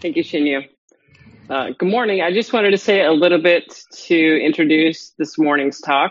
Thank you, Shinyu. Good morning. I just wanted to say a little bit to introduce this morning's talk.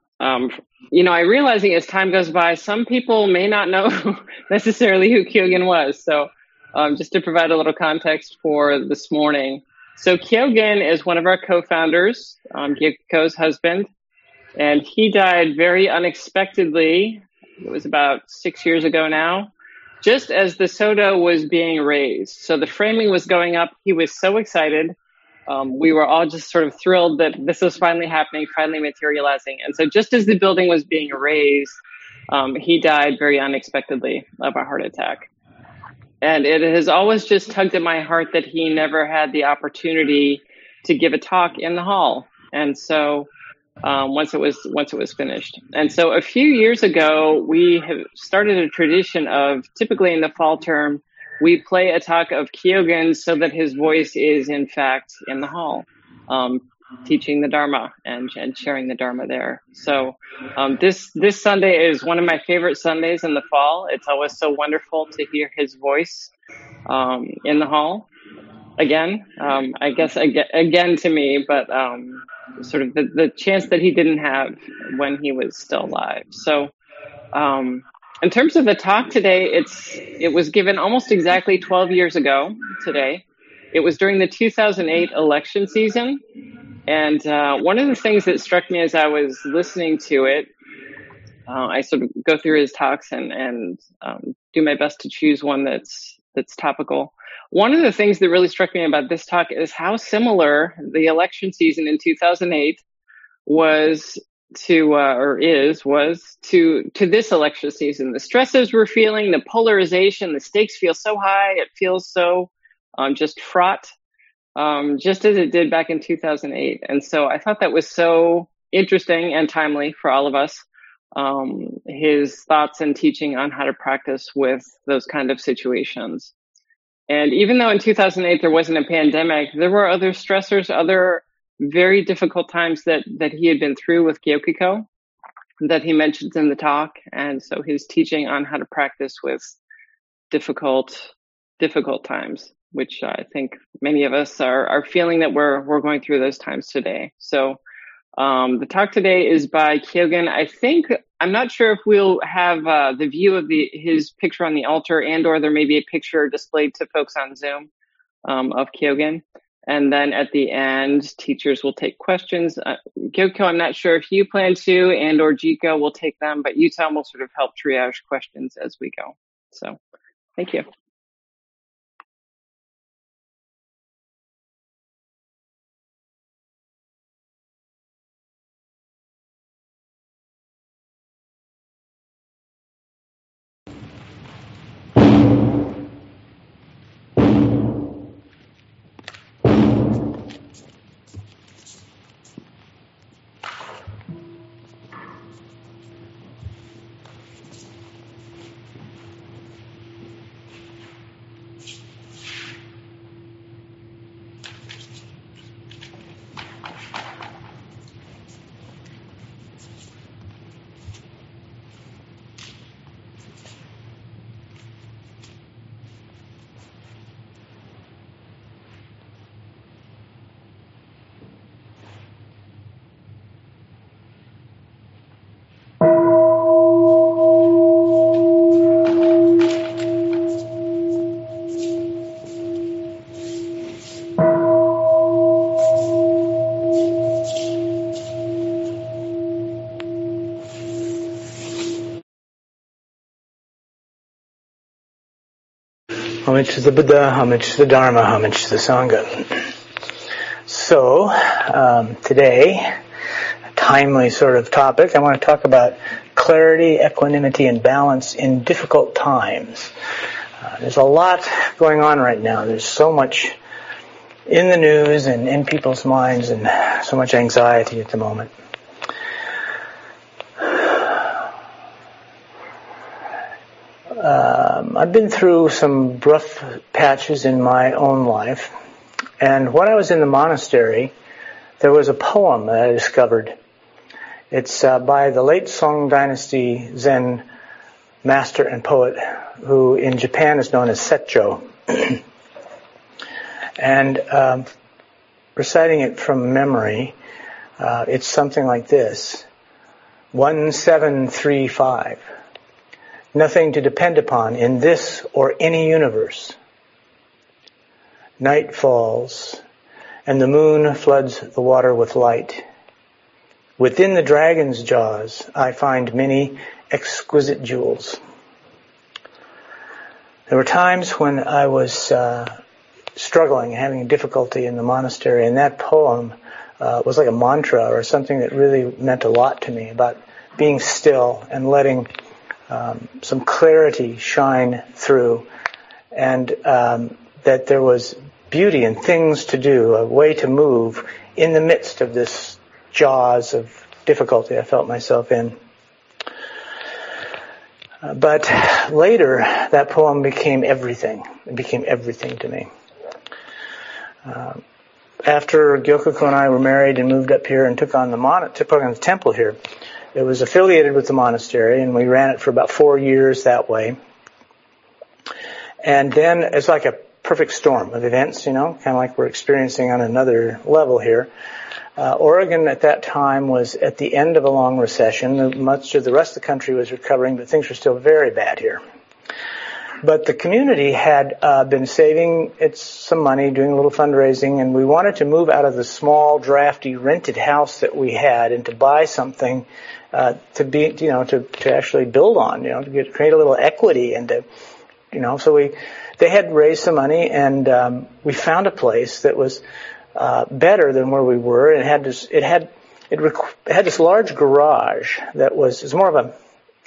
I realizing as time goes by, some people may not know necessarily who Kyogen was. So just to provide a little context for this morning. So Kyogen is one of our co-founders, Gyokiko's husband, and he died very unexpectedly. It was about 6 years ago now, just as the Soto was being raised. So the framing was going up. He was so excited. We were all just sort of thrilled that this was finally happening, finally materializing. And so just as the building was being raised, he died very unexpectedly of a heart attack. And it has always just tugged at my heart that he never had the opportunity to give a talk in the hall. And so once it was finished. And so a few years ago, we have started a tradition of, typically in the fall term, we play a talk of Kyogen so that his voice is in fact in the hall, teaching the Dharma and sharing the Dharma there. So this Sunday is one of my favorite Sundays in the fall. It's always so wonderful to hear his voice in the hall. Again, I guess again to me, but sort of the chance that he didn't have when he was still alive. So in terms of the talk today, it was given almost exactly 12 years ago today. It was during the 2008 election season. And one of the things that struck me as I was listening to it, I sort of go through his talks and do my best to choose one that's topical. One of the things that really struck me about this talk is how similar the election season in 2008 was to this election season. The stresses we're feeling, the polarization, the stakes feel so high. It feels so just fraught, just as it did back in 2008. And so I thought that was so interesting and timely for all of us. His thoughts and teaching on how to practice with those kind of situations. And even though in 2008 there wasn't a pandemic, there were other stressors, other very difficult times that he had been through with Gyokiko that he mentions in the talk. And so his teaching on how to practice with difficult times, which I think many of us are feeling that we're going through those times today. So the talk today is by Kyogen. I'm not sure if we'll have the view of his picture on the altar, or there may be a picture displayed to folks on Zoom of Kyogen. And then at the end, teachers will take questions. Gyokiko, I'm not sure if you plan to, or Jiko will take them, but Yutam will sort of help triage questions as we go. So thank you. Homage to the Buddha, homage to the Dharma, homage to the Sangha. So, today, a timely sort of topic, I want to talk about clarity, equanimity, and balance in difficult times. There's a lot going on right now. There's so much in the news and in people's minds and so much anxiety at the moment. I've been through some rough patches in my own life, and when I was in the monastery, there was a poem that I discovered. It's by the late Song Dynasty Zen master and poet, who in Japan is known as Setjo. And reciting it from memory, it's something like this. 1735. Nothing to depend upon in this or any universe. Night falls, and the moon floods the water with light. Within the dragon's jaws, I find many exquisite jewels. There were times when I was struggling, having difficulty in the monastery, and that poem was like a mantra or something that really meant a lot to me about being still and letting some clarity shine through, and that there was beauty and things to do, a way to move in the midst of this jaws of difficulty I felt myself in. But later, that poem became everything. It became everything to me. After Gyokuko and I were married and moved up here and took on the temple here, it was affiliated with the monastery, and we ran it for about 4 years that way. And then it's like a perfect storm of events, kind of like we're experiencing on another level here. Oregon at that time was at the end of a long recession. Much of the rest of the country was recovering, but things were still very bad here. But the community had been saving some money, doing a little fundraising, and we wanted to move out of the small, drafty, rented house that we had and to buy something to actually build on, to create a little equity and to, so they had raised some money, and we found a place that was better than where we were. It had this large garage that was more of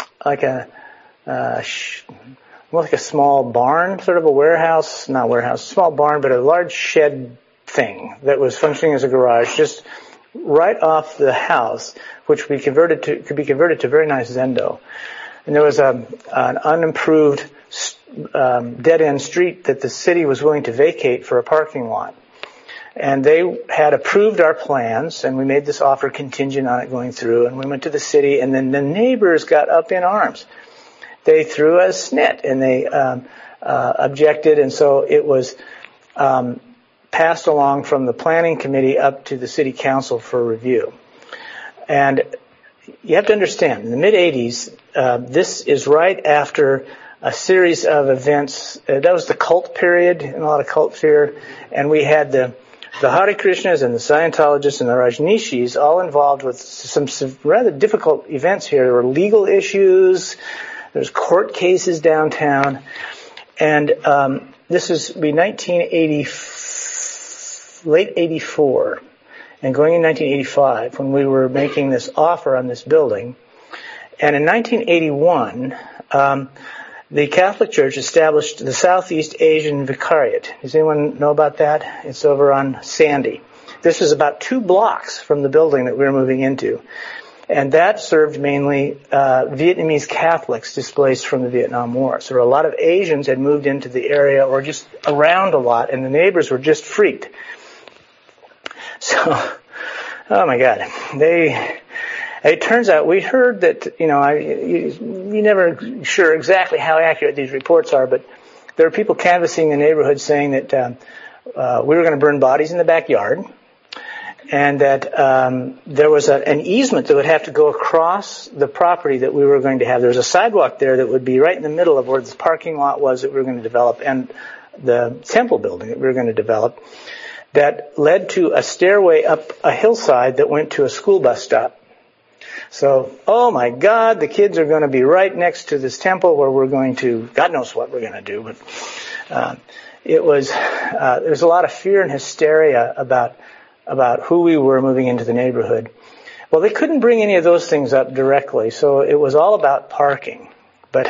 more like a small barn, sort of a warehouse, not warehouse, small barn, but a large shed thing that was functioning as a garage just right off the house, which could be converted to very nice zendo. And there was an unimproved dead-end street that the city was willing to vacate for a parking lot. And they had approved our plans, and we made this offer contingent on it going through, and we went to the city, and then the neighbors got up in arms. They threw a snit, and they objected, and so it was passed along from the planning committee up to the city council for review. And you have to understand, in the mid-'80s, this is right after a series of events. That was the cult period, and a lot of cult fear, and we had the Hare Krishnas and the Scientologists and the Rajneeshis all involved with some rather difficult events here. There were legal issues. There's court cases downtown. And this is late 84 and going in 1985 when we were making this offer on this building. And in 1981, the Catholic Church established the Southeast Asian Vicariate. Does anyone know about that? It's over on Sandy. This was about 2 blocks from the building that we were moving into. And that served mainly Vietnamese Catholics displaced from the Vietnam War. So a lot of Asians had moved into the area or just around a lot, and the neighbors were just freaked. So, oh my God. It turns out we heard that, you're never sure exactly how accurate these reports are, but there are people canvassing the neighborhood saying that we were going to burn bodies in the backyard, and that there was an easement that would have to go across the property that we were going to have. There was a sidewalk there that would be right in the middle of where the parking lot was that we were going to develop and the temple building that we were going to develop, that led to a stairway up a hillside that went to a school bus stop. So, oh my God, the kids are going to be right next to this temple where we're going to, God knows what we're going to do, but there was a lot of fear and hysteria about who we were moving into the neighborhood. Well, they couldn't bring any of those things up directly, so it was all about parking. But,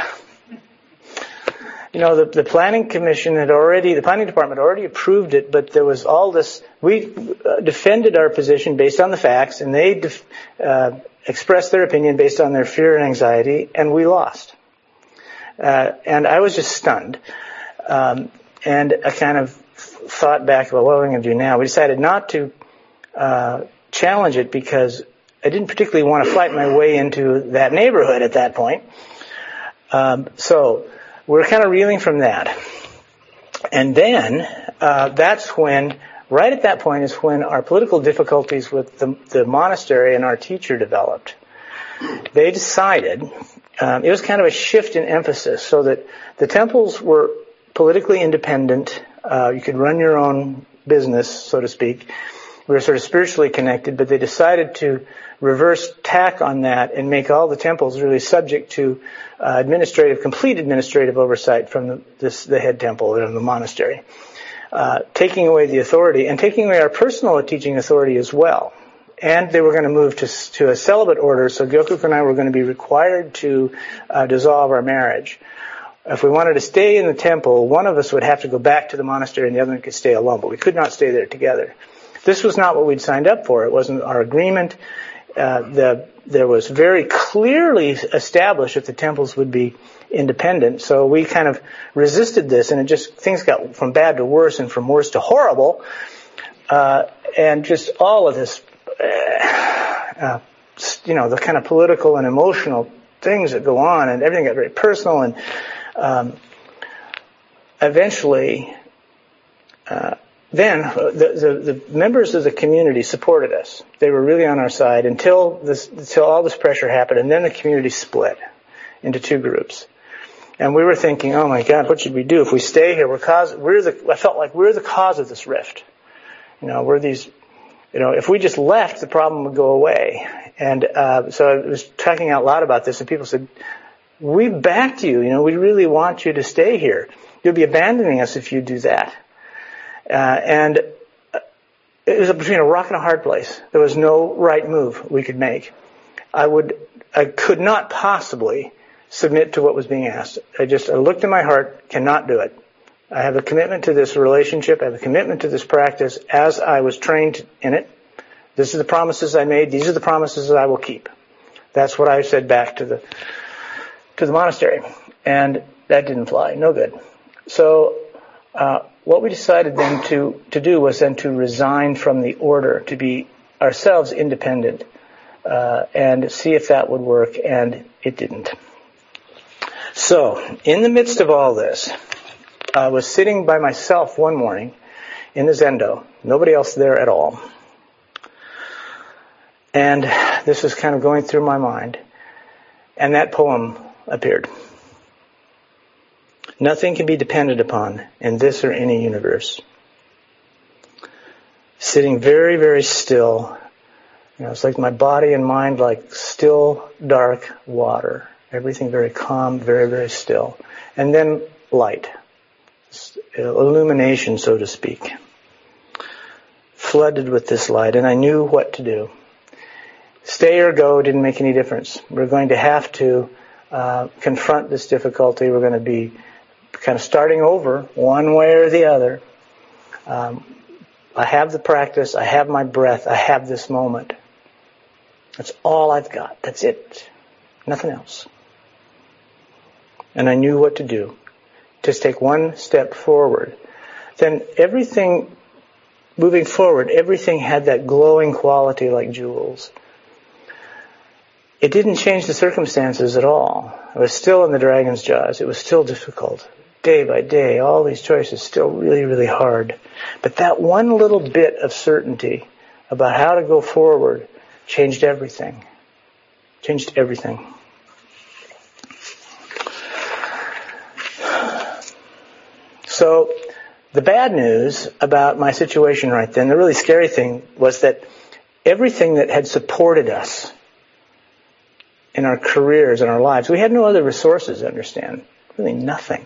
the planning commission the planning department had already approved it, but there was all this, we defended our position based on the facts, and they expressed their opinion based on their fear and anxiety, and we lost. And I was just stunned. And I kind of thought back about what are we going to do now. We decided not to challenge it because I didn't particularly want to fight my way into that neighborhood at that point. So we're kind of reeling from that. And then that's when, right at that point is when our political difficulties with the monastery and our teacher developed. They decided, it was kind of a shift in emphasis, so that the temples were politically independent. You could run your own business, so to speak. We were sort of spiritually connected, but they decided to reverse tack on that and make all the temples really subject to complete administrative oversight from the head temple and the monastery, taking away the authority and taking away our personal teaching authority as well. And they were going to move to a celibate order, so Gyokuku and I were going to be required to dissolve our marriage. If we wanted to stay in the temple, one of us would have to go back to the monastery and the other one could stay alone, but we could not stay there together. This was not what we'd signed up for. It wasn't our agreement. There was very clearly established that the temples would be independent, so we kind of resisted this, and things got from bad to worse and from worse to horrible, and just all of this, the kind of political and emotional things that go on, and everything got very personal, and eventually, then the members of the community supported us. They were really on our side until all this pressure happened, and then the community split into two groups. And we were thinking, oh my God, what should we do if we stay here? I felt like we're the cause of this rift. If we just left, the problem would go away. And so I was talking out loud about this, and people said, we backed you. We really want you to stay here. You'll be abandoning us if you do that. And it was between a rock and a hard place. There was no right move we could make. I could not possibly submit to what was being asked. I looked in my heart, cannot do it. I have a commitment to this relationship. I have a commitment to this practice as I was trained in it. This is the promises I made. These are the promises that I will keep. That's what I said back to the monastery. And that didn't fly. No good. So, what we decided then to do was then to resign from the order, to be ourselves independent, and see if that would work, and it didn't. So, in the midst of all this, I was sitting by myself one morning in the Zendo, nobody else there at all. And this was kind of going through my mind, and that poem appeared. Nothing can be depended upon in this or any universe. Sitting very, very still. It's like my body and mind like still, dark water. Everything very calm, very, very still. And then light. Illumination, so to speak. Flooded with this light, and I knew what to do. Stay or go didn't make any difference. We're going to have to confront this difficulty. We're going to be kind of starting over one way or the other. I have the practice. I have my breath. I have this moment. That's all I've got. That's it. Nothing else. And I knew what to do. Just take one step forward. Then everything, moving forward, everything had that glowing quality like jewels. It didn't change the circumstances at all. I was still in the dragon's jaws. It was still difficult. Day by day, all these choices still really, really hard. But that one little bit of certainty about how to go forward changed everything. Changed everything. So, the bad news about my situation right then, the really scary thing, was that everything that had supported us in our careers and our lives, we had no other resources, understand. Really nothing.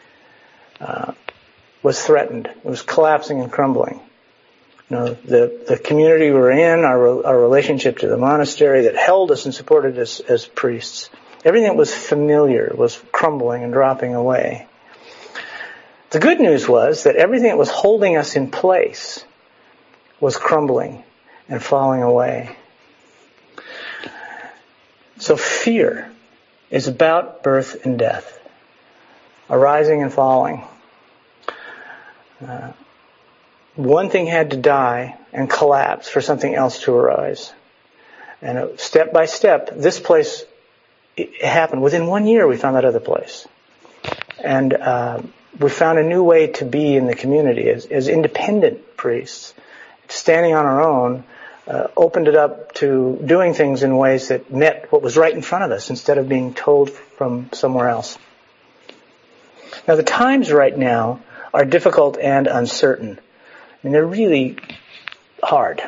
Was threatened. It was collapsing and crumbling. The community we were in, our relationship to the monastery that held us and supported us as priests, everything that was familiar was crumbling and dropping away. The good news was that everything that was holding us in place was crumbling and falling away. So fear is about birth and death, arising and falling. One thing had to die and collapse for something else to arise. And step by step, this place, it happened. Within 1 year, we found that other place. And we found a new way to be in the community as independent priests, standing on our own, opened it up to doing things in ways that met what was right in front of us instead of being told from somewhere else. Now, the times right now are difficult and uncertain. I mean, they're really hard.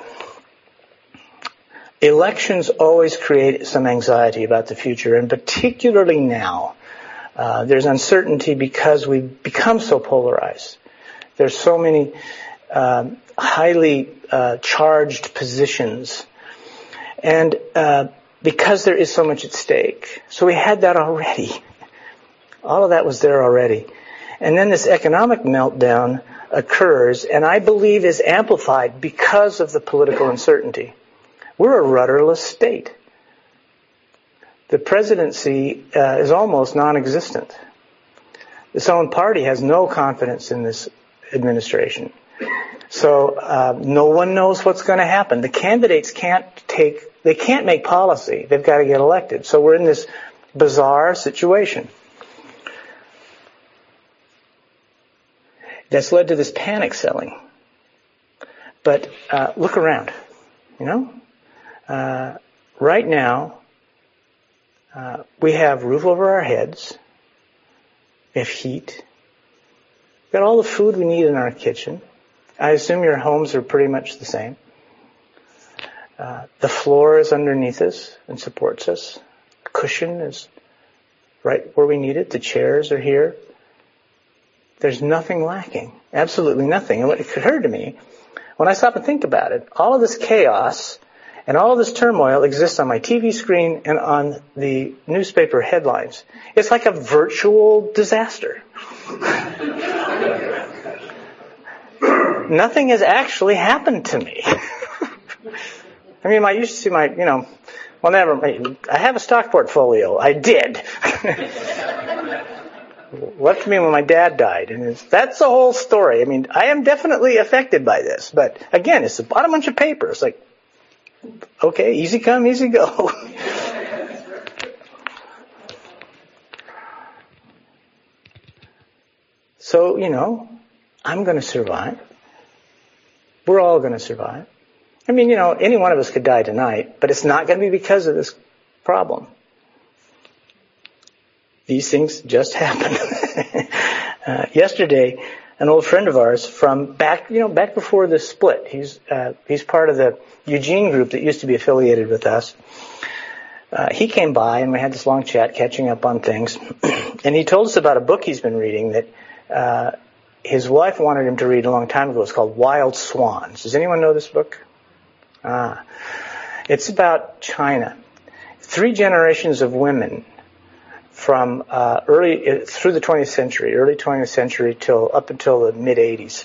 Elections always create some anxiety about the future, and particularly now. There's uncertainty because we've become so polarized. There's so many highly charged positions. And because there is so much at stake. So we had that already. All of that was there already. And then this economic meltdown occurs, and I believe is amplified because of the political uncertainty. We're a rudderless state. The presidency is almost non-existent. Its own party has no confidence in this administration. So no one knows what's going to happen. The candidates can't make policy. They've got to get elected. So we're in this bizarre situation that's led to this panic selling. But look around, right now, we have roof over our heads. We have heat. We've got all the food we need in our kitchen. I assume your homes are pretty much the same. The floor is underneath us and supports us. The cushion is right where we need it. The chairs are here. There's nothing lacking. Absolutely nothing. And what occurred to me, when I stop and think about it, all of this chaos and all of this turmoil exists on my TV screen and on the newspaper headlines. It's like a virtual disaster. Nothing has actually happened to me. I mean, I used to see I have a stock portfolio. I did. Left me when my dad died. And that's the whole story. I mean, I am definitely affected by this. But again, it's a bunch of paper. It's like, okay, easy come, easy go. So, I'm going to survive. We're all going to survive. I mean, any one of us could die tonight, but it's not going to be because of this problem. These things just happen. Yesterday, an old friend of ours from back before the split. He's part of the Eugene group that used to be affiliated with us. He came by and we had this long chat catching up on things. And he told us about a book he's been reading that his wife wanted him to read a long time ago. It's called Wild Swans. Does anyone know this book? It's about China. 3 generations of women from through the 20th century, early 20th century up until the mid-80s.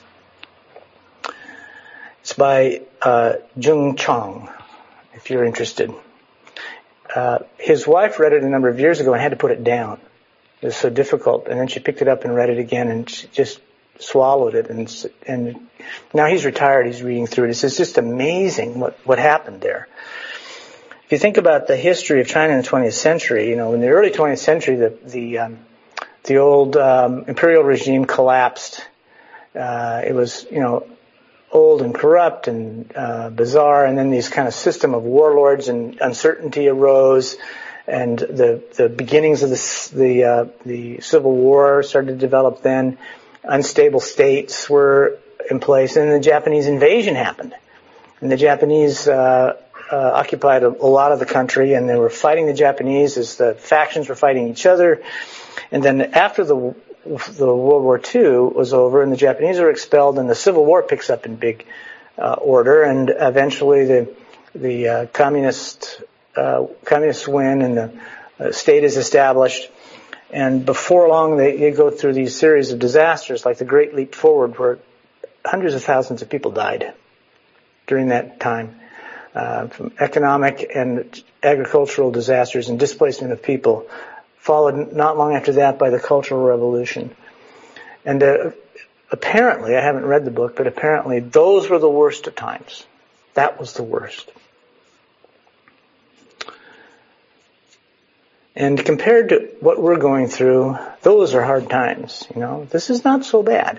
It's by Jung Chong, if you're interested. His wife read it a number of years ago and had to put it down. It was so difficult. And then she picked it up and read it again and she just swallowed it. And now he's retired. He's reading through it. It's just amazing what happened there. If you think about the history of China in the 20th century, in the early 20th century, the old imperial regime collapsed. It was, old and corrupt and bizarre, and then these kind of system of warlords and uncertainty arose, and the beginnings of the Civil War started to develop then. Unstable states were in place, and the Japanese invasion happened. And the Japanese occupied a lot of the country, and they were fighting the Japanese as the factions were fighting each other. And then after the World War II was over and the Japanese were expelled, and the Civil War picks up in big order, and eventually the communists win and the state is established. And before long, they go through these series of disasters like the Great Leap Forward, where hundreds of thousands of people died during that time. From economic and agricultural disasters and displacement of people, followed not long after that by the Cultural Revolution. And apparently, I haven't read the book, but apparently those were the worst of times. That was the worst. And compared to what we're going through, those are hard times. This is not so bad.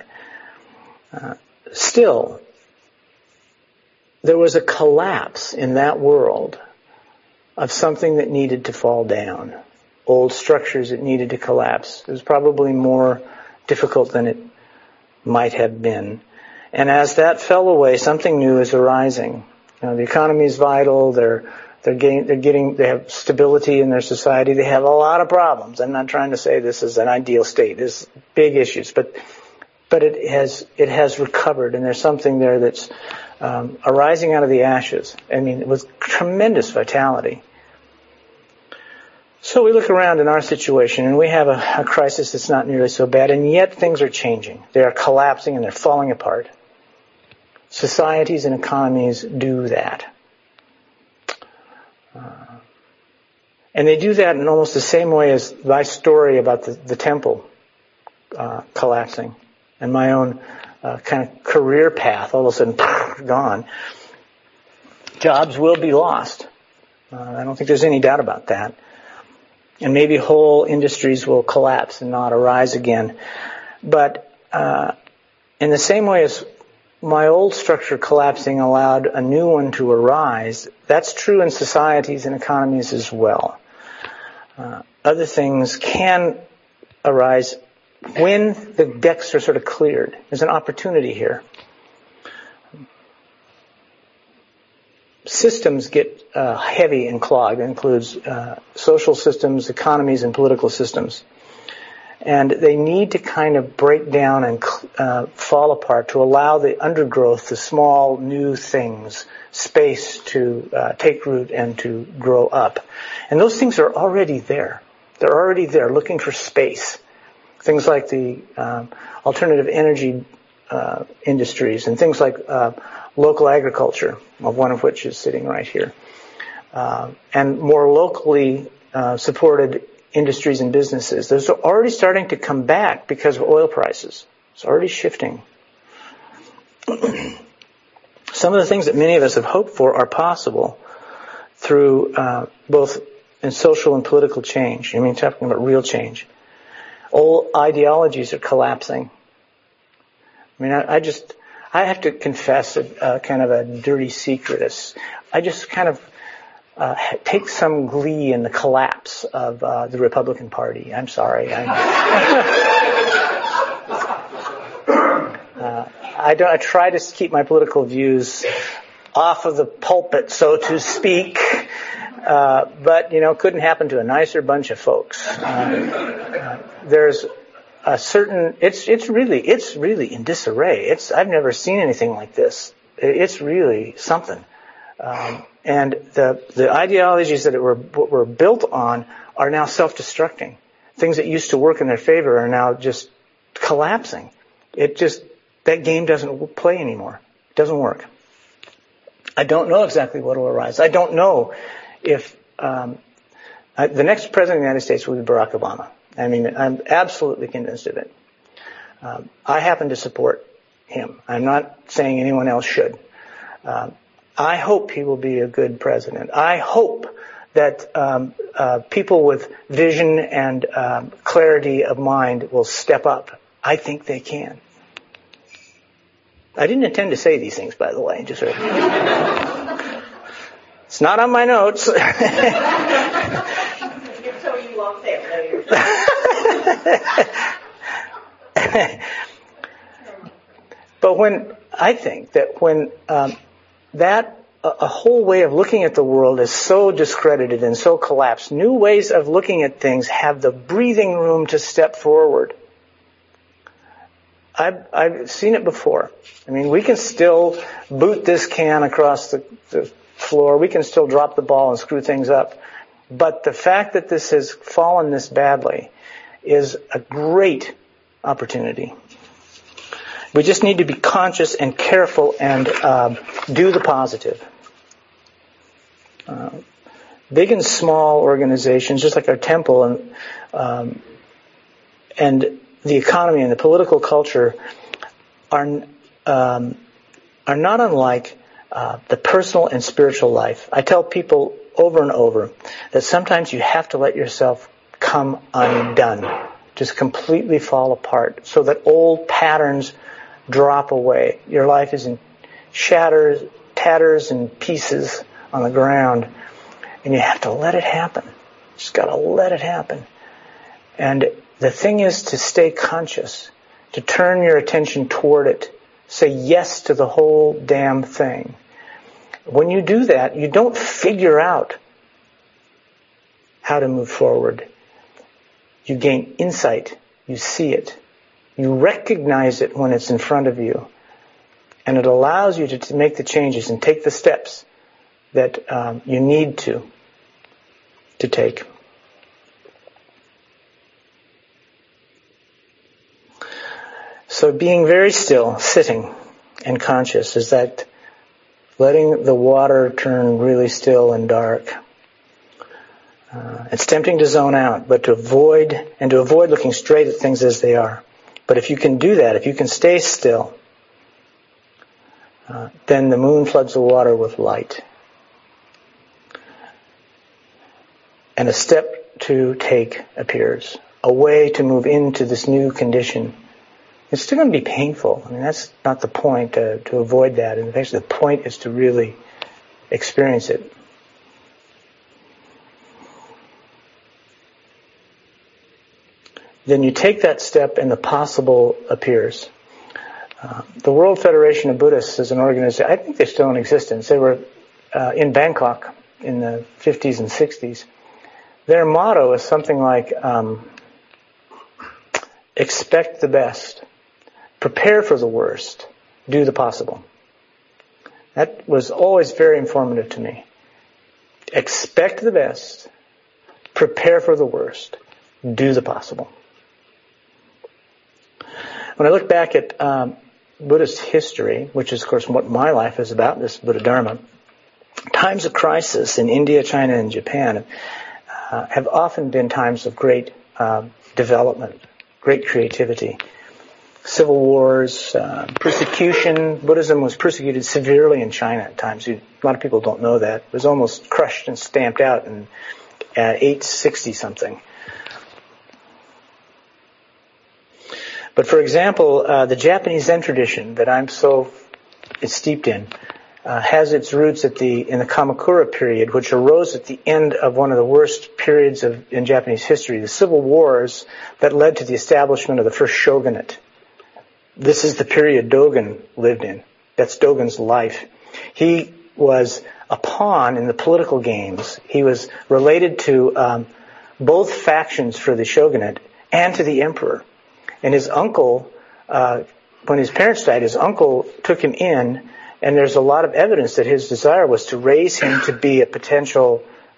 Still, there was a collapse in that world of something that needed to fall down. Old structures that needed to collapse. It was probably more difficult than it might have been. And as that fell away, something new is arising. The economy is vital. They have stability in their society. They have a lot of problems. I'm not trying to say this is an ideal state. There's big issues, but it has recovered, and there's something there that's arising out of the ashes. With tremendous vitality. So we look around in our situation, and we have a crisis that's not nearly so bad, and yet things are changing. They are collapsing and they're falling apart. Societies and economies do that. And they do that in almost the same way as my story about the temple collapsing and my own kind of career path, all of a sudden gone. Jobs will be lost. I don't think there's any doubt about that. And maybe whole industries will collapse and not arise again. But in the same way as my old structure collapsing allowed a new one to arise, that's true in societies and economies as well. Other things can arise when the decks are sort of cleared. There's an opportunity here. Systems get heavy and clogged. It includes social systems, economies, and political systems. And they need to kind of break down and fall apart to allow the undergrowth, the small new things, space to take root and to grow up. And those things are already there. They're already there looking for space. Things like the alternative energy industries and things like local agriculture, one of which is sitting right here. And more locally supported industries and businesses. Those are already starting to come back because of oil prices. It's already shifting. Some of the things that many of us have hoped for are possible through both in social and political change. Talking about real change. Old ideologies are collapsing. I have to confess a kind of a dirty secret. I just kind of take some glee in the collapse of the Republican Party. I'm sorry. I try to keep my political views off of the pulpit, so to speak. But couldn't happen to a nicer bunch of folks. There's a certain. It's really in disarray. I've never seen anything like this. It's really something. And the ideologies that were built on are now self-destructing. Things that used to work in their favor are now just collapsing. That game doesn't play anymore. It doesn't work. I don't know exactly what will arise. I don't know if the next president of the United States will be Barack Obama. I'm absolutely convinced of it. I happen to support him. I'm not saying anyone else should. I hope he will be a good president. I hope that people with vision and clarity of mind will step up. I think they can. I didn't intend to say these things, by the way. Just sort of. It's not on my notes. You're so you won't say it. But I think that when a whole way of looking at the world is so discredited and so collapsed, new ways of looking at things have the breathing room to step forward. I've seen it before. We can still boot this can across the floor. We can still drop the ball and screw things up. But the fact that this has fallen this badly is a great opportunity. We just need to be conscious and careful and do the positive. Big and small organizations, just like our temple and the economy and the political culture, are not unlike the personal and spiritual life. I tell people over and over that sometimes you have to let yourself come undone, just completely fall apart, so that old patterns drop away. Your life is in tatters and pieces on the ground, and you have to let it happen. Just got to let it happen. And the thing is to stay conscious, to turn your attention toward it, say yes to the whole damn thing. When you do that, you don't figure out how to move forward. You gain insight. You see it. You recognize it when it's in front of you. And it allows you to make the changes and take the steps that you need to take. So being very still, sitting and conscious, is that letting the water turn really still and dark. It's tempting to zone out, but to avoid looking straight at things as they are. But if you can do that, if you can stay still, then the moon floods the water with light. And a step to take appears, a way to move into this new condition. It's still going to be painful. I mean, that's not the point, to avoid that. And actually the point is to really experience it. Then you take that step and the possible appears. The World Federation of Buddhists is an organization, I think they're still in existence. They were in Bangkok in the 50s and 60s. Their motto is something like, expect the best, prepare for the worst, do the possible. That was always very informative to me. Expect the best, prepare for the worst, do the possible. When I look back at Buddhist history, which is, of course, what my life is about, this Buddha Dharma, times of crisis in India, China, and Japan have often been times of great development, great creativity. Civil wars, persecution. Buddhism was persecuted severely in China at times. A lot of people don't know that. It was almost crushed and stamped out in 860-something. But for example, the Japanese Zen tradition that I'm so steeped in has its roots in the Kamakura period, which arose at the end of one of the worst periods in Japanese history, the civil wars that led to the establishment of the first shogunate. This is the period Dogen lived in. That's Dogen's life. He was a pawn in the political games. He was related to both factions for the shogunate and to the emperor. And his uncle, when his parents died, his uncle took him in, and there's a lot of evidence that his desire was to raise him to be a potential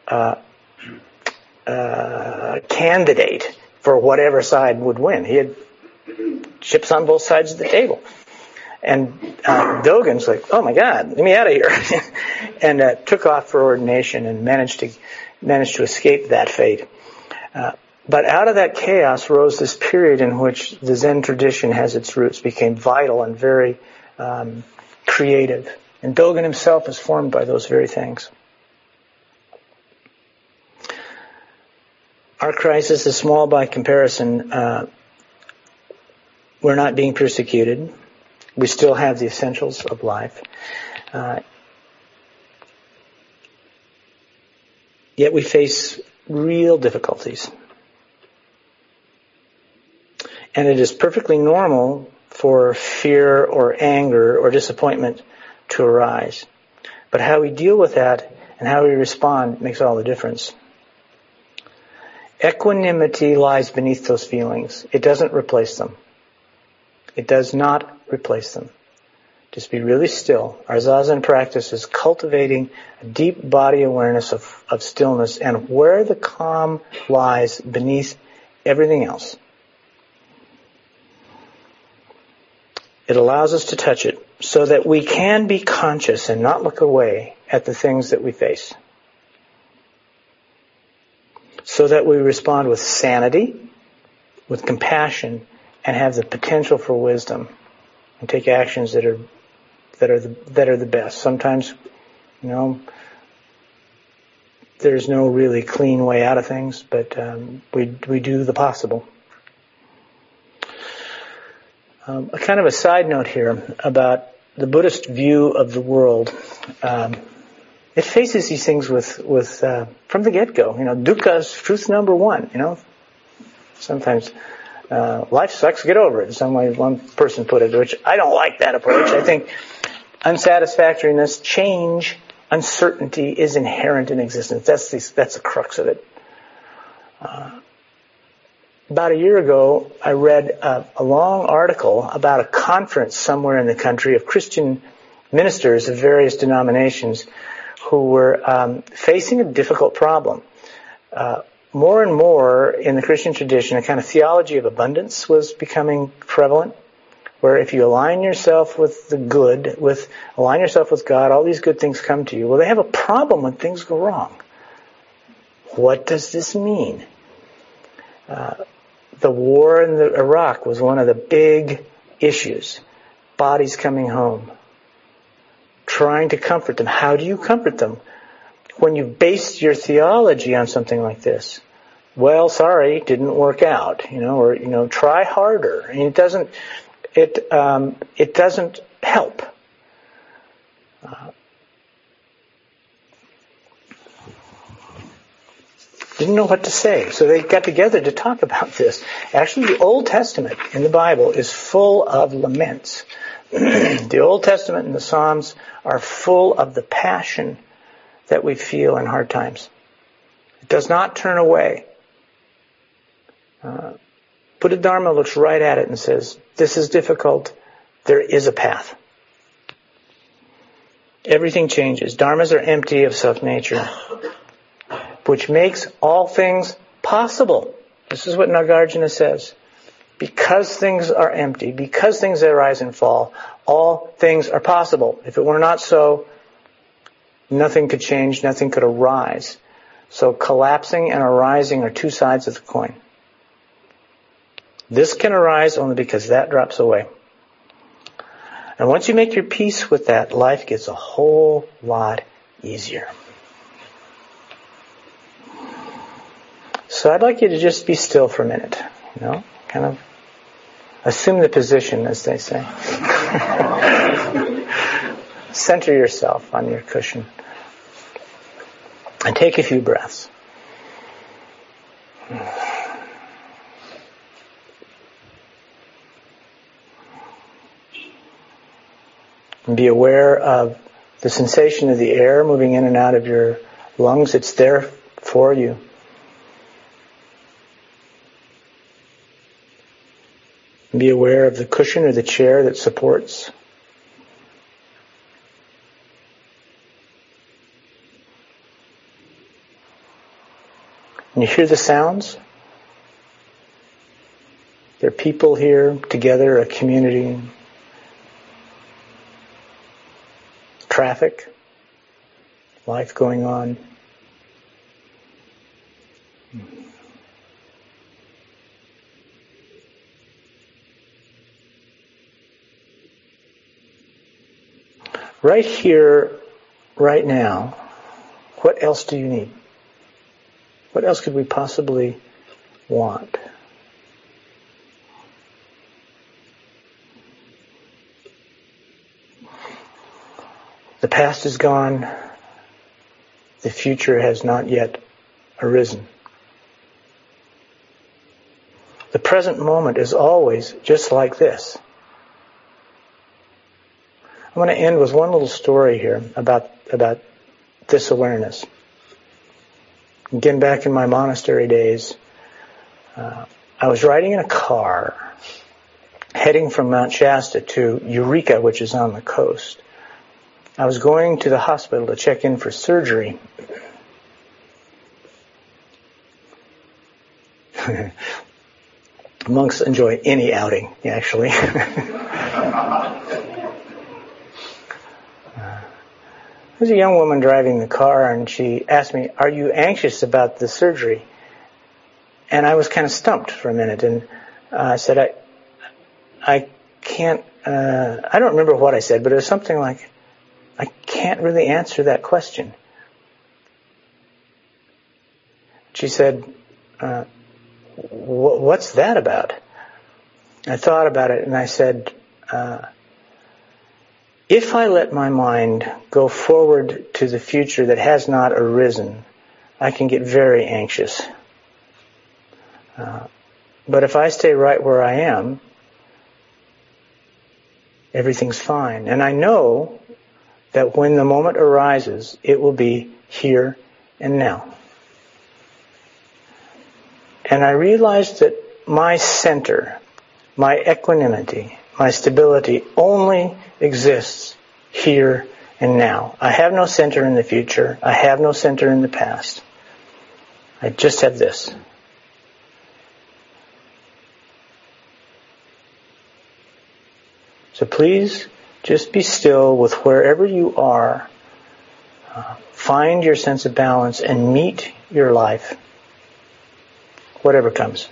candidate for whatever side would win. He had chips on both sides of the table. And Dogen's like, oh my God, let me out of here. And took off for ordination and managed to escape that fate. But out of that chaos rose this period in which the Zen tradition has its roots, became vital and very creative. And Dogen himself is formed by those very things. Our crisis is small by comparison. We're not being persecuted. We still have the essentials of life. Yet we face real difficulties. And it is perfectly normal for fear or anger or disappointment to arise. But how we deal with that and how we respond makes all the difference. Equanimity lies beneath those feelings. It doesn't replace them. It does not replace them. Just be really still. Our Zazen practice is cultivating a deep body awareness of stillness and where the calm lies beneath everything else. It allows us to touch it so that we can be conscious and not look away at the things that we face. So that we respond with sanity, with compassion, and have the potential for wisdom and take actions that are the best. Sometimes, there's no really clean way out of things, but we do the possible. A kind of a side note here about the Buddhist view of the world. It faces these things with from the get-go. Dukkha is truth number one. Sometimes life sucks, get over it. Some way one person put it, which I don't like that approach. I think unsatisfactoriness, change, uncertainty is inherent in existence. That's the crux of it. About a year ago, I read a long article about a conference somewhere in the country of Christian ministers of various denominations who were facing a difficult problem. More and more in the Christian tradition, a kind of theology of abundance was becoming prevalent, where if you align yourself with the good, align yourself with God, all these good things come to you. Well, they have a problem when things go wrong. What does this mean? The war in Iraq was one of the big issues. Bodies coming home. Trying to comfort them. How do you comfort them? When you base your theology on something like this, well, sorry, didn't work out, or try harder. And it doesn't help. Didn't know what to say. So they got together to talk about this. Actually, the Old Testament in the Bible is full of laments. The Old Testament and the Psalms are full of the passion that we feel in hard times. It does not turn away. Buddha Dharma looks right at it and says, this is difficult. There is a path. Everything changes. Dharmas are empty of self-nature, which makes all things possible. This is what Nagarjuna says. Because things are empty, because things arise and fall, all things are possible. If it were not so, nothing could change, nothing could arise. So collapsing and arising are two sides of the coin. This can arise only because that drops away. And once you make your peace with that, life gets a whole lot easier. So I'd like you to just be still for a minute, kind of assume the position, as they say. Center yourself on your cushion. And take a few breaths. And be aware of the sensation of the air moving in and out of your lungs. It's there for you. Be aware of the cushion or the chair that supports. And you hear the sounds? There are people here together, a community. Traffic. Life going on. Right here, right now, what else do you need? What else could we possibly want? The past is gone. The future has not yet arisen. The present moment is always just like this. I'm going to end with one little story here about this awareness. Again, back in my monastery days, I was riding in a car heading from Mount Shasta to Eureka, which is on the coast. I was going to the hospital to check in for surgery. Monks enjoy any outing, actually. There's a young woman driving the car, and she asked me, "Are you anxious about the surgery?" And I was kind of stumped for a minute, and I said, I can't, I don't remember what I said, but it was something like, I can't really answer that question. she said, what's that about? I thought about it and I said, if I let my mind go forward to the future that has not arisen, I can get very anxious. But if I stay right where I am, everything's fine. And I know that when the moment arises, it will be here and now. And I realized that my center, my equanimity, my stability only exists here and now. I have no center in the future. I have no center in the past. I just have this. So please, just be still with wherever you are. Find your sense of balance and meet your life, whatever comes.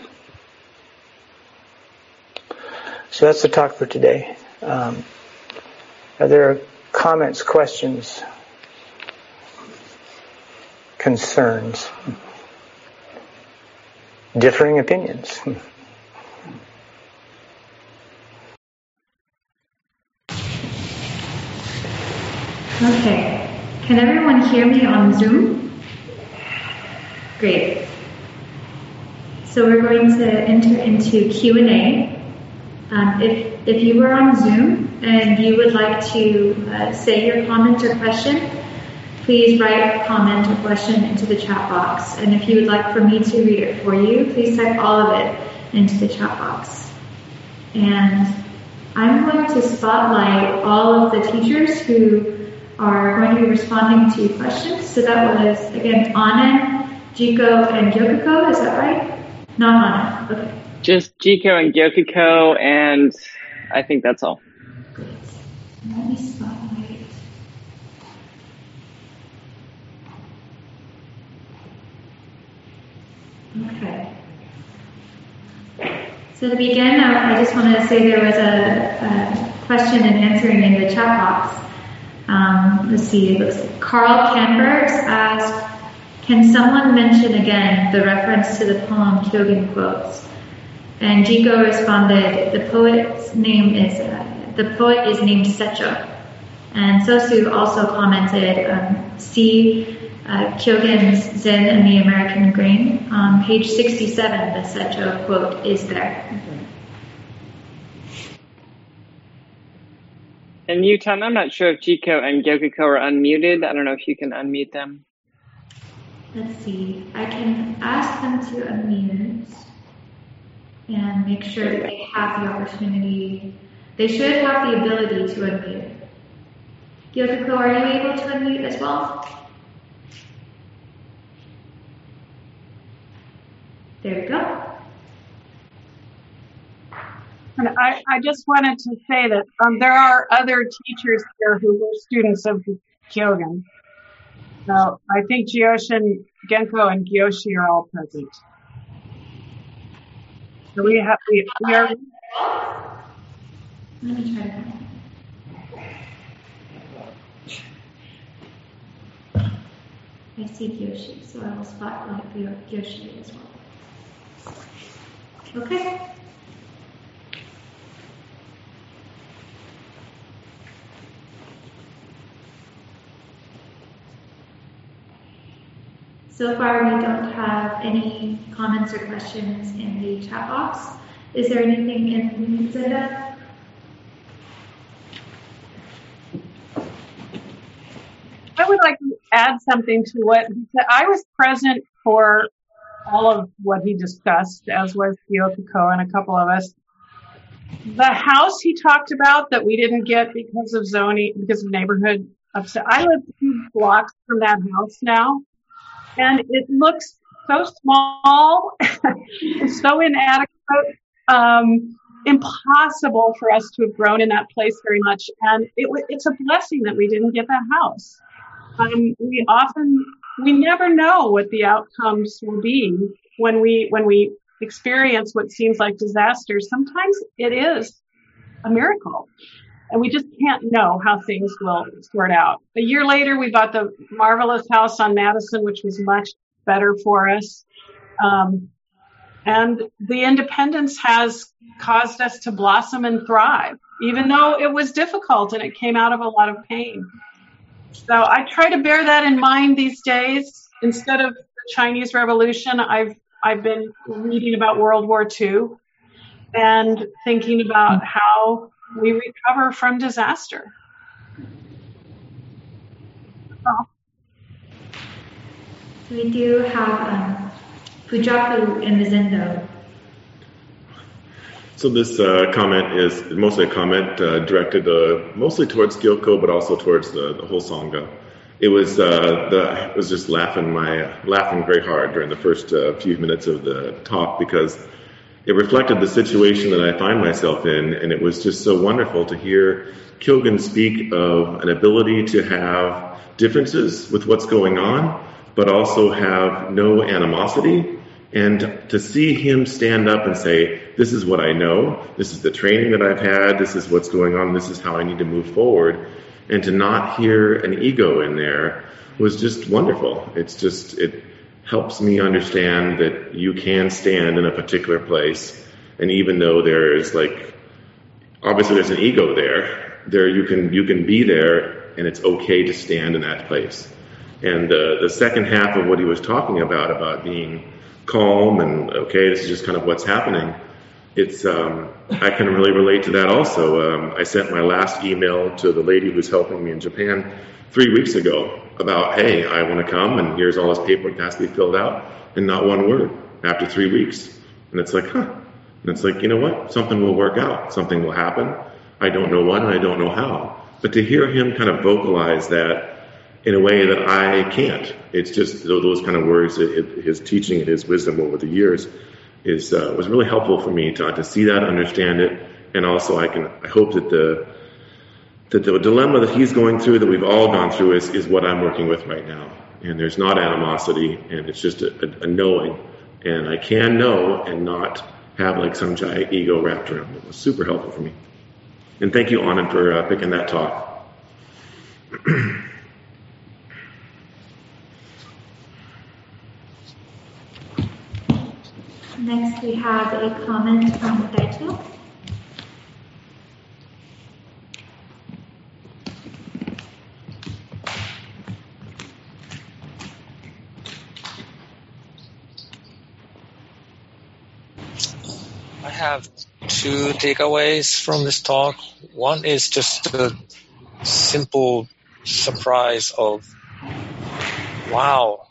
So that's the talk for today. Are there comments, questions, concerns, differing opinions? Okay. Can everyone hear me on Zoom? Great. So we're going to enter into Q&A. If you were on Zoom and you would like to say your comment or question, please write a comment or question into the chat box. And if you would like for me to read it for you, please type all of it into the chat box. And I'm going to spotlight all of the teachers who are going to be responding to questions. So that was, again, Anand, Jiko, and Yokiko, is that right? Not Anand, okay. Just Jiko and Gyokiko, and I think that's all. Great. Let me spotlight. Okay. So to begin, I just want to say there was a question and answering in the chat box. Let's see, it looks like Carl Canbergs asked, can someone mention again the reference to the poem Kyogen quotes? And Jiko responded, the poet is named Secho. And Sosu also commented, see Kyogen's Zen and the American Grain. On page 67, the Secho quote is there. And Yutan, I'm not sure if Jiko and Gyokiko are unmuted. I don't know if you can unmute them. Let's see. I can ask them to unmute and make sure that they have the opportunity. They should have the ability to unmute. Gyokiko, are you able to unmute as well? There we go. And I just wanted to say that there are other teachers here who were students of Kyogen. So I think Gyoshin, Genko, and Gyoshi are all present. So we are. Let me try that. I see Gyoshi, so I will spotlight Gyoshi as well. Okay. So far, we don't have any comments or questions in the chat box. Is there anything in Zenda? I would like to add something to what he said. I was present for all of what he discussed, as was Gyokiko and a couple of us. The house he talked about that we didn't get because of zoning, because of neighborhood upset. I live 2 blocks from that house now. And it looks so small and so inadequate, impossible for us to have grown in that place very much. And it's a blessing that we didn't get that house. We never know what the outcomes will be when we experience what seems like disaster. Sometimes it is a miracle. And we just can't know how things will sort out. A year later, we bought the marvelous house on Madison, which was much better for us. And the independence has caused us to blossom and thrive, even though it was difficult and it came out of a lot of pain. So I try to bear that in mind these days. Instead of the Chinese Revolution, I've been reading about World War II and thinking about how we recover from disaster. Oh. So we do have Fujaku in the Zendo. So this comment is mostly a comment directed mostly towards Gyoko, but also towards the whole Sangha. It was I was just laughing very hard during the first few minutes of the talk, because it reflected the situation that I find myself in, and it was just so wonderful to hear Kyogen speak of an ability to have differences with what's going on, but also have no animosity, and to see him stand up and say, this is what I know, this is the training that I've had, this is what's going on, this is how I need to move forward, and to not hear an ego in there was just wonderful. It helps me understand that you can stand in a particular place, and even though there is obviously there's an ego there you can be there, and it's okay to stand in that place. And the second half of what he was talking about being calm and okay, this is just kind of what's happening. It's I can really relate to that also. I sent my last email to the lady who's helping me in Japan 3 weeks ago about, hey, I want to come, and here's all this paperwork that has to be filled out, and not one word after 3 weeks. And it's like, huh. And it's like, you know what? Something will work out. Something will happen. I don't know what, and I don't know how. But to hear him kind of vocalize that in a way that I can't, it's just those kind of words, his teaching and his wisdom over the years was really helpful for me to see that, understand it, and also I hope that the dilemma that he's going through, that we've all gone through, is what I'm working with right now. And there's not animosity, and it's just a knowing. And I can know and not have some giant ego wrapped around it. It was super helpful for me. And thank you, Anand, for picking that talk. Next, we have a comment from Daito. I have two takeaways from this talk. One is just a simple surprise of, wow,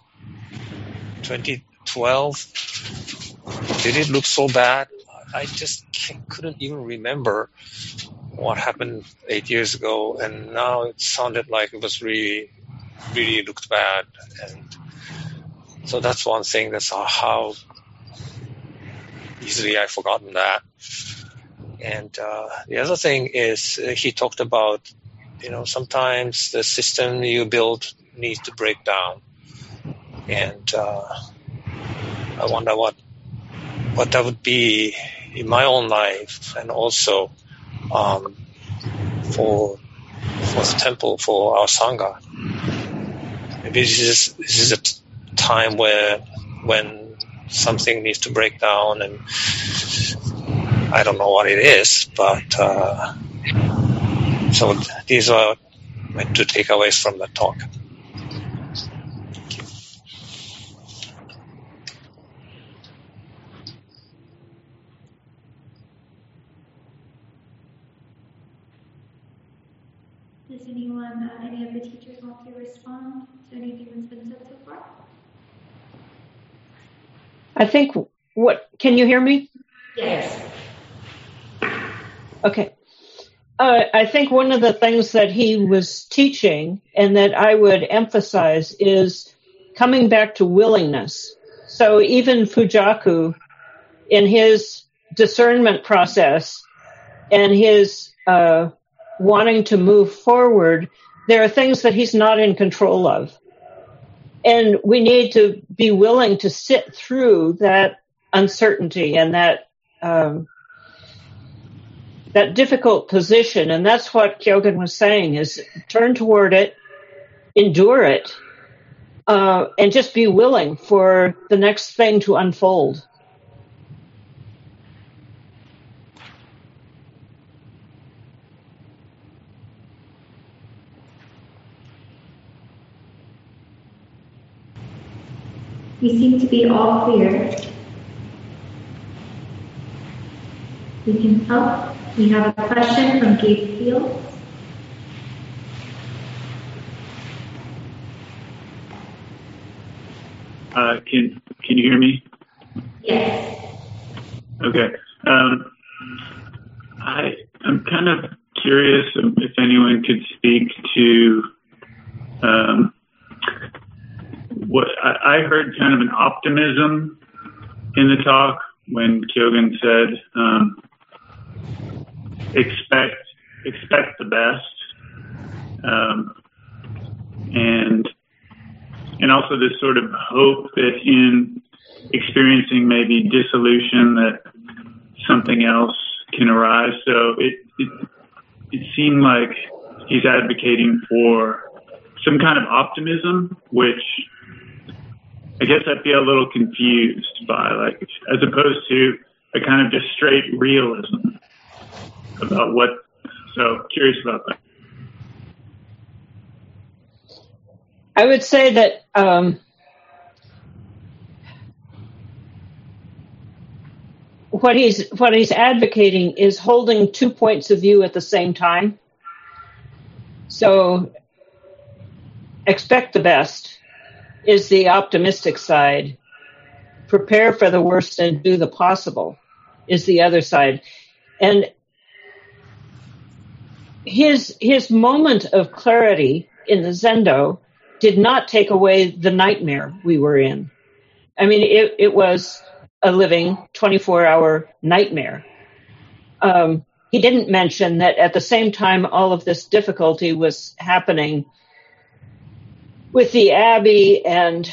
2012, did it look so bad? I just couldn't even remember what happened 8 years ago, and now it sounded like it was really, really looked bad. And so that's one thing, that's how easily I've forgotten that. And the other thing is he talked about, sometimes the system you build needs to break down. And I wonder what that would be in my own life, and also for the temple, for our Sangha. Maybe this is a time when something needs to break down, and I don't know what it is, but so these are my two takeaways from the talk. Does any of the teachers want to respond to anything that's been said so far? I think can you hear me? Yes. Okay. I think one of the things that he was teaching and that I would emphasize is coming back to willingness. So even Fujaku, in his discernment process and his wanting to move forward, there are things that he's not in control of. And we need to be willing to sit through that uncertainty and that difficult position. And that's what Kyogen was saying, is turn toward it, endure it, and just be willing for the next thing to unfold. We seem to be all clear. We can help. We have a question from Gabe Fields. Can you hear me? Yes. Okay. I'm kind of curious if anyone could speak to what I heard kind of an optimism in the talk when Kyogen said, expect the best. And also this sort of hope that in experiencing maybe dissolution that something else can arise. So it seemed like he's advocating for some kind of optimism, which I guess I feel a little confused by, like, as opposed to a kind of just straight realism about what, so curious about that. I would say that what he's advocating is holding 2 points of view at the same time. So expect the best is the optimistic side. Prepare for the worst and do the possible is the other side. And his moment of clarity in the Zendo did not take away the nightmare we were in. I mean, it was a living 24-hour nightmare. He didn't mention that at the same time all of this difficulty was happening with the Abbey and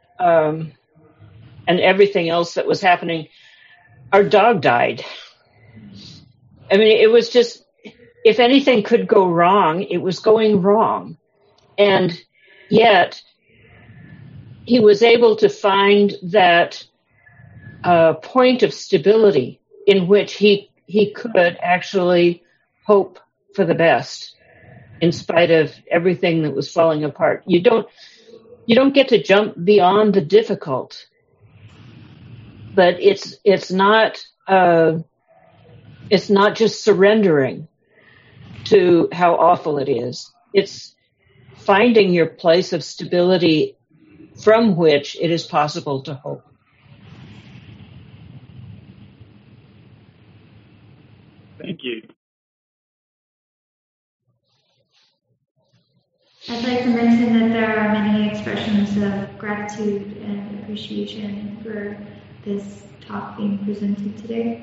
everything else that was happening, our dog died. I mean, it was just, if anything could go wrong, it was going wrong. And yet, he was able to find that point of stability in which he could actually hope for the best in spite of everything that was falling apart. You don't get to jump beyond the difficult, but it's not just surrendering to how awful it is. It's finding your place of stability from which it is possible to hope. Thank you. I'd like to mention that there are many expressions of gratitude and appreciation for this talk being presented today.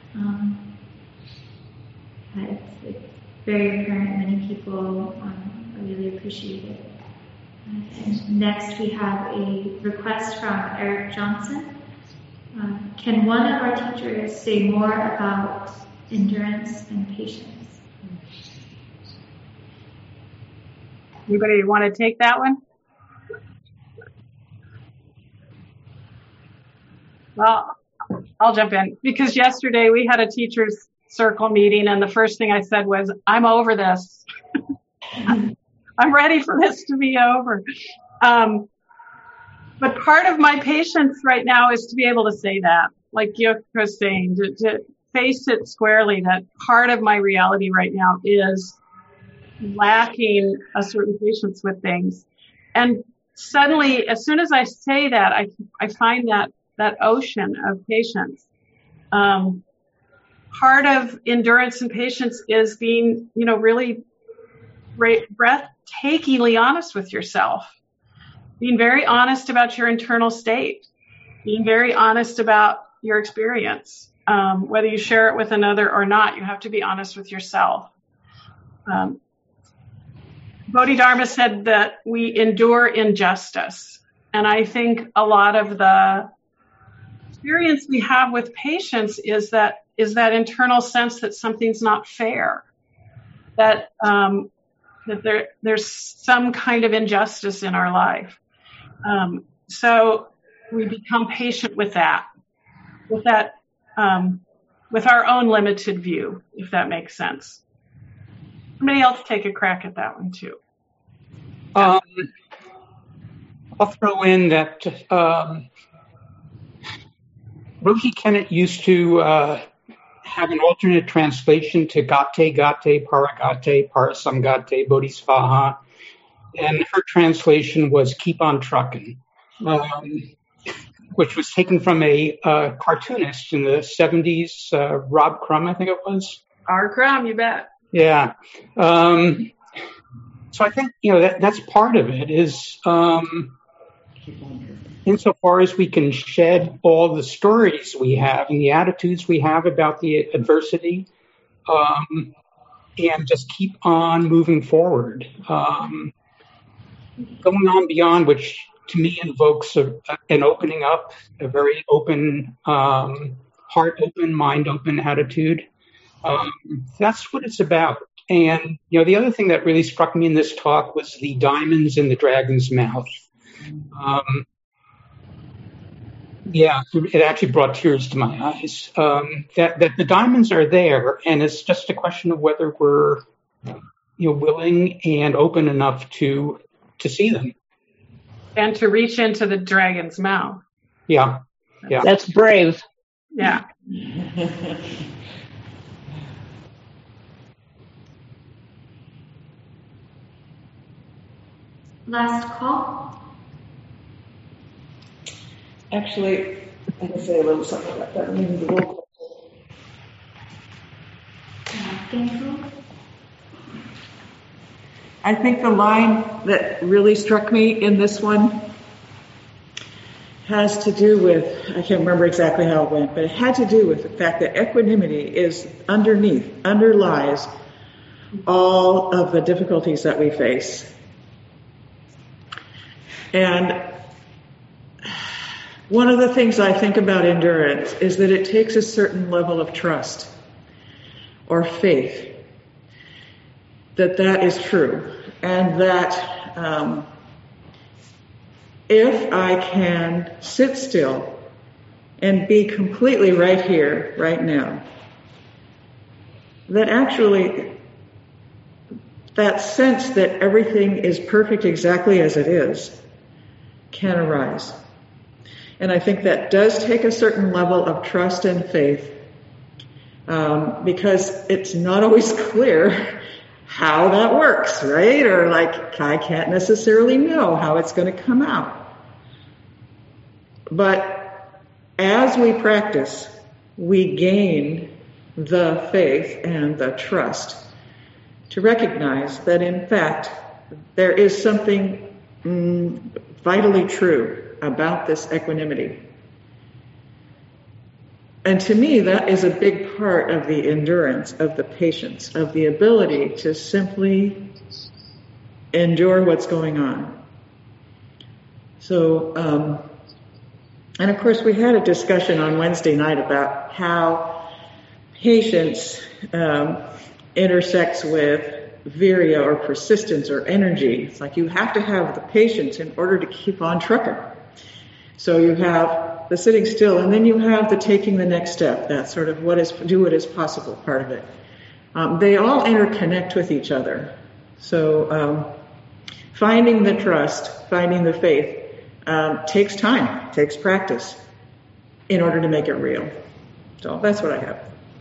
It's very apparent many people really appreciate it. And next we have a request from Eric Johnson. Can one of our teachers say more about endurance and patience? Anybody want to take that one? Well, I'll jump in because yesterday we had a teachers circle meeting and the first thing I said was, I'm over this. I'm ready for this to be over. But part of my patience right now is to be able to say that, like Gyoko was saying, to face it squarely, that part of my reality right now is lacking a certain patience with things. And suddenly, as soon as I say that, I find that ocean of patience. Part of endurance and patience is being, really breathtakingly honest with yourself, being very honest about your internal state, being very honest about your experience. Whether you share it with another or not, you have to be honest with yourself. Bodhidharma said that we endure injustice. And I think a lot of the experience we have with patience is that internal sense that something's not fair, that there's some kind of injustice in our life. So we become patient with that, with our own limited view, if that makes sense. Somebody else take a crack at that one too. I'll throw in that Roshi Kennett used to have an alternate translation to Gate, Paragate, Parasamgate, Bodhisvaha, and her translation was Keep on Truckin', which was taken from a cartoonist in the 70s, Rob Crumb, I think it was. R. Crumb, you bet. Yeah. So I think, that's part of it is insofar as we can shed all the stories we have and the attitudes we have about the adversity and just keep on moving forward. Going on beyond, which to me invokes an opening up, a very open, heart open, mind open attitude. That's what it's about. And, the other thing that really struck me in this talk was the diamonds in the dragon's mouth. It actually brought tears to my eyes. That the diamonds are there, and it's just a question of whether we're, willing and open enough to see them. And to reach into the dragon's mouth. Yeah. That's brave. Yeah. Last call. Actually, I can say a little something about that. Maybe the roll call. I think the line that really struck me in this one has to do with, I can't remember exactly how it went, but it had to do with the fact that equanimity is underlies all of the difficulties that we face. And one of the things I think about endurance is that it takes a certain level of trust or faith that is true, and that if I can sit still and be completely right here, right now, that actually that sense that everything is perfect exactly as it is can arise. And I think that does take a certain level of trust and faith, because it's not always clear how that works, right? Or I can't necessarily know how it's going to come out. But as we practice, we gain the faith and the trust to recognize that, in fact, there is something vitally true about this equanimity. And to me, that is a big part of the endurance, of the patience, of the ability to simply endure what's going on. So, and of course, we had a discussion on Wednesday night about how patience intersects with virya or persistence or energy. It's like you have to have the patience in order to keep on trucking. So you have the sitting still, and then you have the taking the next step. That's sort of do what is possible part of it. They all interconnect with each other. So finding the trust, finding the faith, takes time, takes practice in order to make it real. So that's what I have.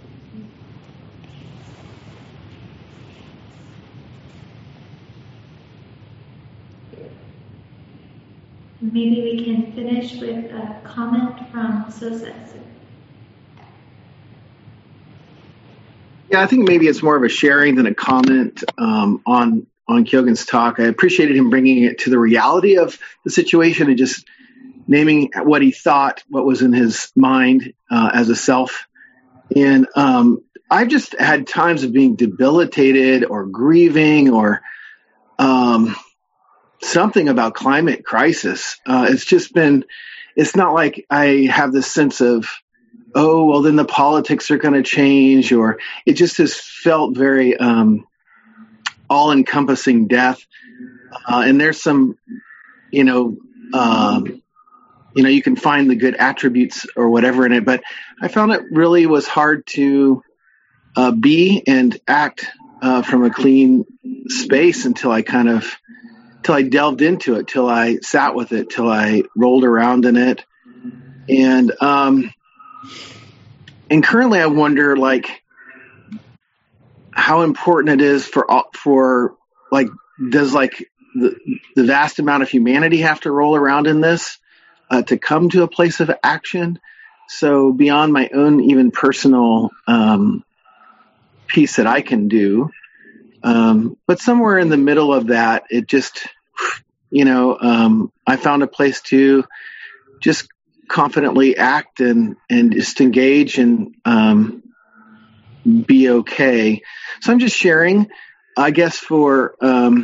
Maybe we can finish with a comment from Sosetsu. Yeah, I think maybe it's more of a sharing than a comment on Kyogen's talk. I appreciated him bringing it to the reality of the situation and just naming what he thought, what was in his mind as a self. And I've just had times of being debilitated or grieving or something about climate crisis. It's not like I have this sense of, oh, well, then the politics are going to change, or it just has felt very all-encompassing death. And there's some, you can find the good attributes or whatever in it, but I found it really was hard to be and act from a clean space until I delved into it, till I sat with it, till I rolled around in it. And currently I wonder, like, how important it is for like, does like the vast amount of humanity have to roll around in this to come to a place of action? So beyond my own even personal piece that I can do, but somewhere in the middle of that, it just, I found a place to just confidently act and just engage and be okay. So I'm just sharing, I guess, for,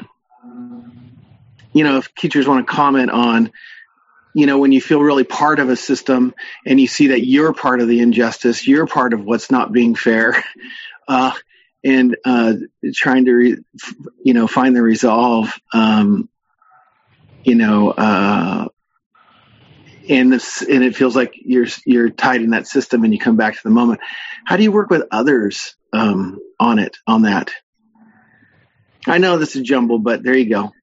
if teachers want to comment on, when you feel really part of a system and you see that you're part of the injustice, you're part of what's not being fair, and trying to, find the resolve, and it feels like you're tied in that system and you come back to the moment. How do you work with others on that? I know this is jumbled, but there you go.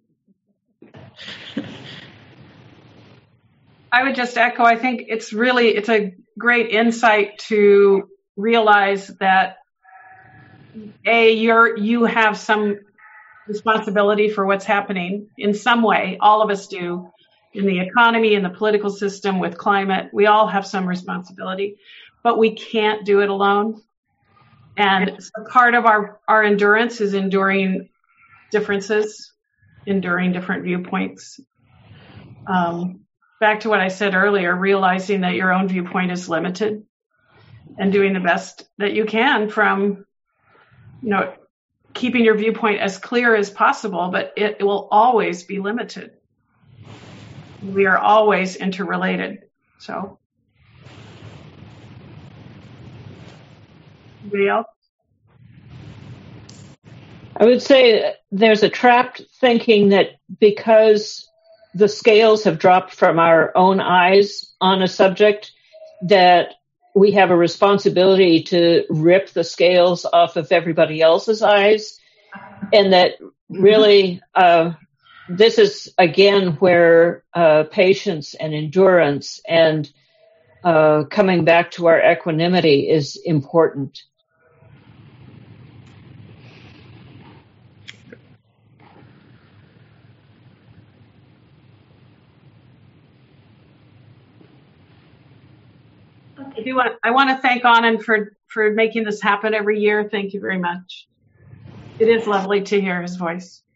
I would just echo, I think it's a great insight to realize that you have some responsibility for what's happening in some way. All of us do, in the economy, in the political system, with climate. We all have some responsibility, but we can't do it alone. And so part of our endurance is enduring differences, enduring different viewpoints. Back to what I said earlier, realizing that your own viewpoint is limited and doing the best that you can from, keeping your viewpoint as clear as possible, but it will always be limited. We are always interrelated. So, anybody else? I would say there's a trapped thinking that because the scales have dropped from our own eyes on a subject, that we have a responsibility to rip the scales off of everybody else's eyes. And that really, this is again where patience and endurance and coming back to our equanimity is important. I want to thank Anand for making this happen every year. Thank you very much. It is lovely to hear his voice.